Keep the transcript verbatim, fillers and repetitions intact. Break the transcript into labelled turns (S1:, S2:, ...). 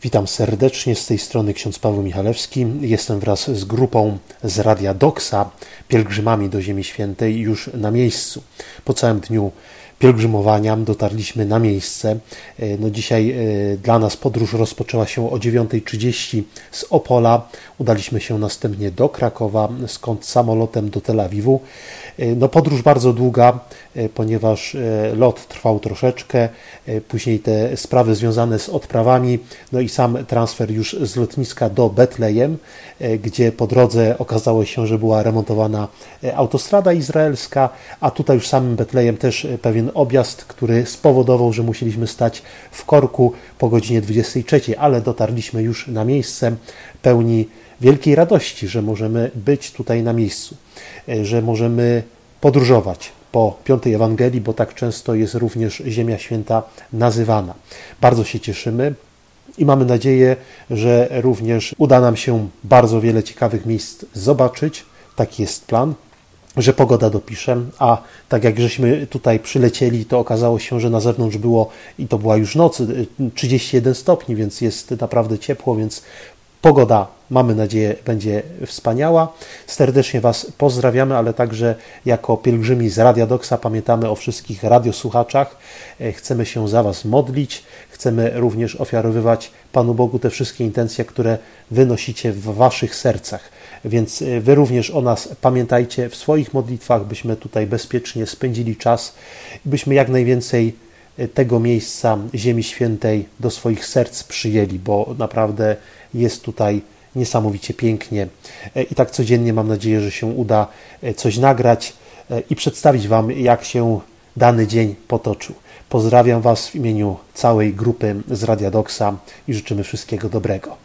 S1: Witam serdecznie, z tej strony ksiądz Paweł Michalewski. Jestem wraz z grupą z Radia Doksa, pielgrzymami do Ziemi Świętej już na miejscu. Po całym dniu pielgrzymowania dotarliśmy na miejsce. No dzisiaj dla nas podróż rozpoczęła się o dziewiąta trzydzieści z Opola. Udaliśmy się następnie do Krakowa, skąd samolotem do Tel Awiwu. No podróż bardzo długa, ponieważ lot trwał troszeczkę, później te sprawy związane z odprawami, no i sam transfer już z lotniska do Betlejem, gdzie po drodze okazało się, że była remontowana autostrada izraelska, a tutaj już w samym Betlejem też pewien objazd, który spowodował, że musieliśmy stać w korku po godzinie dwudziestej trzeciej, ale dotarliśmy już na miejsce pełni wielkiej radości, że możemy być tutaj na miejscu, że możemy podróżować po Piątej Ewangelii, bo tak często jest również Ziemia Święta nazywana. Bardzo się cieszymy i mamy nadzieję, że również uda nam się bardzo wiele ciekawych miejsc zobaczyć. Taki jest plan, że pogoda dopisze, a tak jak żeśmy tutaj przylecieli, to okazało się, że na zewnątrz było, i to była już noc, trzydzieści jeden stopni, więc jest naprawdę ciepło, więc pogoda, mamy nadzieję, będzie wspaniała. Serdecznie Was pozdrawiamy, ale także jako pielgrzymi z Radia Doksa pamiętamy o wszystkich radiosłuchaczach. Chcemy się za Was modlić, chcemy również ofiarowywać Panu Bogu te wszystkie intencje, które wynosicie w Waszych sercach. Więc Wy również o nas pamiętajcie w swoich modlitwach, byśmy tutaj bezpiecznie spędzili czas, byśmy jak najwięcej tego miejsca Ziemi Świętej do swoich serc przyjęli, bo naprawdę jest tutaj niesamowicie pięknie. I tak codziennie mam nadzieję, że się uda coś nagrać i przedstawić Wam, jak się dany dzień potoczył. Pozdrawiam Was w imieniu całej grupy z Radia Doksa i życzymy wszystkiego dobrego.